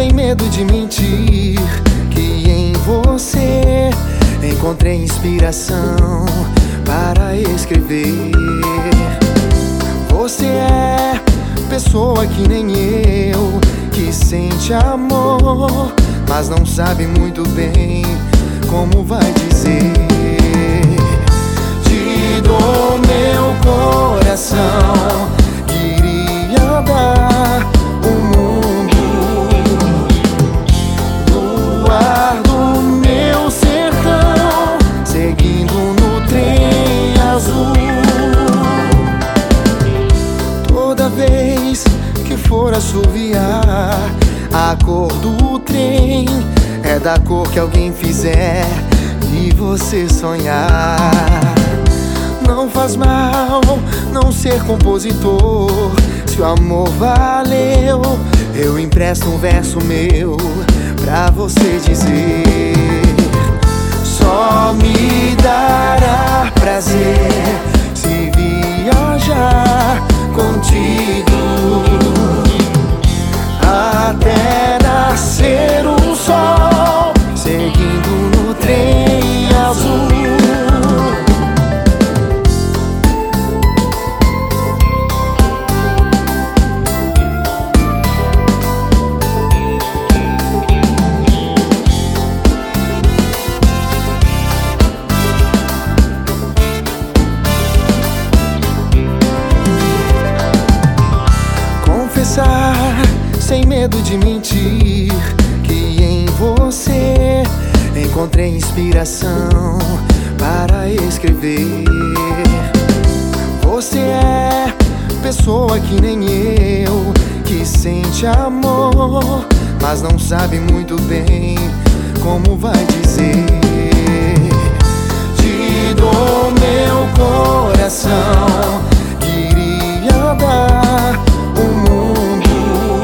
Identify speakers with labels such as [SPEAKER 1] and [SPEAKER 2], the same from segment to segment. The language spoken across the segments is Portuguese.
[SPEAKER 1] sem medo de mentir, que em você encontrei inspiração para escrever. Você é pessoa que nem eu, que sente amor, mas não sabe muito bem como vai dizer. Te dou meu coração, queria dar o mundo no ar do meu sertão, seguindo no trem azul. Toda vez que for assoviar, a cor do trem é da cor que alguém fizer e você sonhar. Não faz mal não ser compositor, se o amor valeu, eu empresto um verso meu pra você dizer. Só me dará prazer se viajar contigo até nascer o sol, seguindo no trem azul. Confessar sem medo de mentir, que em você encontrei inspiração para escrever. Você é pessoa que nem eu, que sente amor, mas não sabe muito bem como vai dizer. Te dou meu coração, queria dar o mundo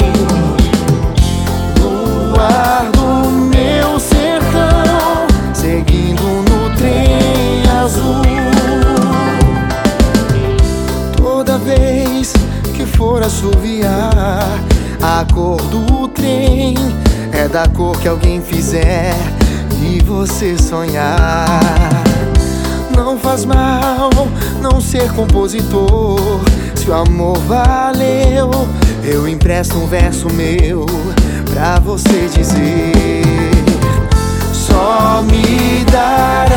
[SPEAKER 1] no ar do meu sertão, seguindo no trem azul. Toda vez que for assoviar, a cor do trem é da cor que alguém fizer e você sonhar. Não faz mal não ser compositor, se o amor valeu, eu empresto um verso meu pra você dizer. Só me dará